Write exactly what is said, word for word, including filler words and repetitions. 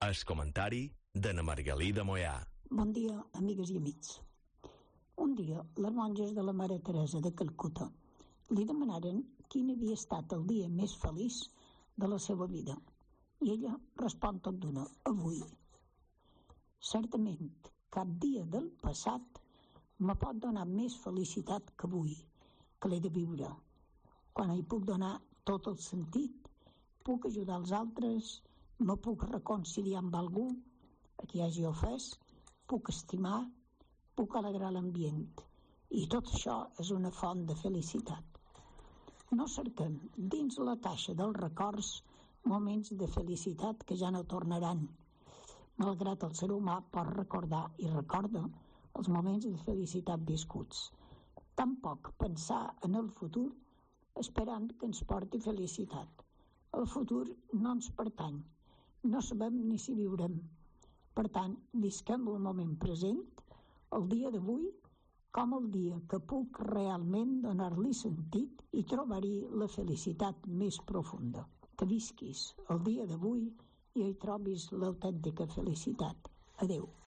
El comentari de na Margalida Moià. Bon dia, amigues i amics. Un dia, les monges de la Mare Teresa de Calcuta li demanaren quin havia estat el dia més feliç de la seva vida. I ella respon tot d'una: avui. Certament, cap dia del passat me pot donar més felicitat que avui, que l'he de viure. Quan hi puc donar tot el sentit, puc ajudar els altres, me puc reconciliar amb algú a qui hagi ofès, puc estimar, puc alegrar l'ambient. I tot això és una font de felicitat. No cerquem dins la caixa dels records moments de felicitat que ja no tornaran, malgrat el ser humà pot recordar i recorda els moments de felicitat viscuts. Tampoc pensar en el futur esperant que ens porti felicitat. El futur no ens pertany, no sabem ni si viurem. Per tant, visquem el moment present, el dia d'avui, com el dia que puc realment donar-li sentit i trobar-hi la felicitat més profunda. Que visquis el dia d'avui i hi trobis l'autèntica felicitat. Adéu.